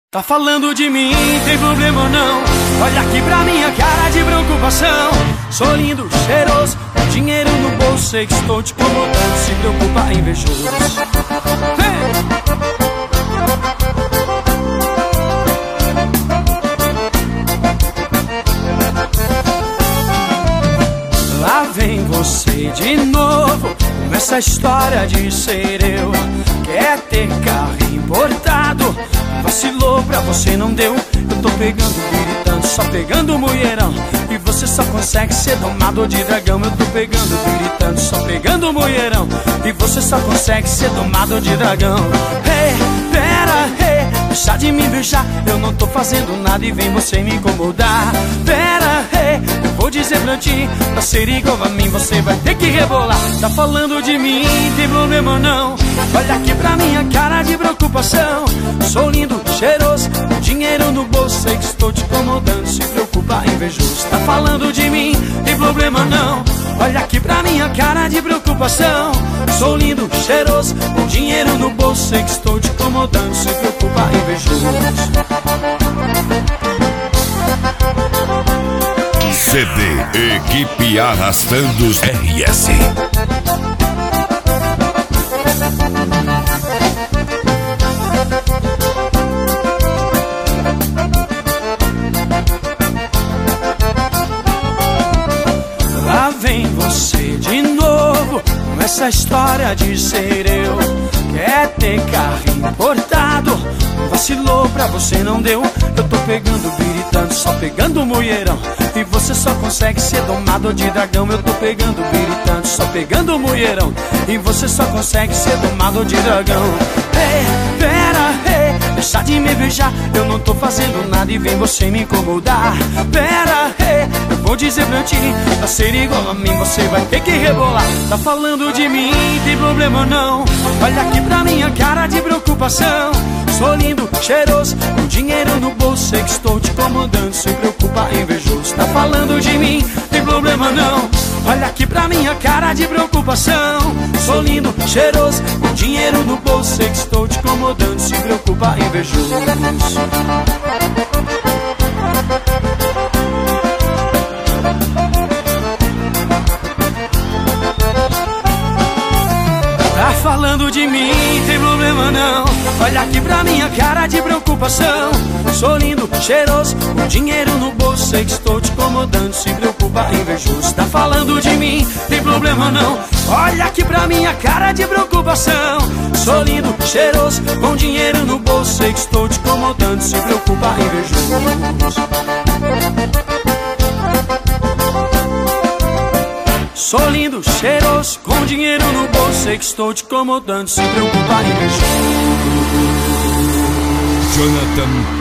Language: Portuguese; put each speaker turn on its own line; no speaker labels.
Tá falando de mim, tem problema ou não? Olha aqui pra minha cara de preocupação. Sou lindo, cheiroso, com dinheiro no bolso. Sei que estou te incomodando, se preocupa, invejoso. Lá vem você de novo, com essa história de ser eu. Quer ter carro importado, vacilou, pra você não deu. Eu tô pegando, gritando, só pegando mulherão. E você só consegue ser domador de dragão. Eu tô pegando, gritando, só pegando mulherão. E você só consegue ser domador de dragão. Hey, pera, hey, deixa de me beijar. Eu não tô fazendo nada e vem você me incomodar. Pera, hey, eu vou dizer pra ti, pra ser igual a mim você vai ter que rebolar. Tá falando de mim, tem problema não? Olha aqui pra minha cara de preocupação. Sou lindo, cheiroso, com dinheiro no bolso. Sei que estou te incomodando, se preocupa, invejoso. Tá falando de mim, tem problema não? Olha aqui pra minha cara de preocupação. Sou lindo, cheiroso, com dinheiro no bolso. Sei que estou te incomodando, se preocupa, invejoso.
CD Equipe Arrastando os RS.
Lá vem você de novo, com essa história de ser eu. Quer ter carro importado, vacilou, pra você não deu. Eu tô pegando, gritando, só pegando mulherão. E você só consegue ser domador de dragão. Eu tô pegando, gritando, só pegando mulherão. E você só consegue ser domador de dragão. Ei, pera, ei, deixa de me beijar. Eu não tô fazendo nada e vem você me incomodar. Pera, ei, eu vou dizer pra ti, pra ser igual a mim você vai ter que rebolar. Tá falando de mim, tem problema não? Olha aqui pra minha cara de preocupação. Sou lindo, cheiroso, com dinheiro no bolso. Sei que estou te incomodando, se preocupa, invejoso. Tá falando de mim, tem problema não? Olha aqui pra minha cara de preocupação. Sou lindo, cheiroso, com dinheiro no bolso. Sei que estou te incomodando, se preocupa, invejoso. Tá falando de mim, tem problema não? Olha aqui pra minha cara de preocupação. Sou lindo, cheiroso, com dinheiro no bolso. Sei que estou te incomodando, se preocupa, invejoso. Tá falando de mim, tem problema não? Olha aqui pra minha cara de preocupação. Sou lindo, cheiroso, com dinheiro no bolso. Sei que estou te incomodando, se preocupa, invejoso. Sou lindo, cheiroso, com dinheiro no bolso. Sei que estou te incomodando, se preocupa, invejoso.
Jonathan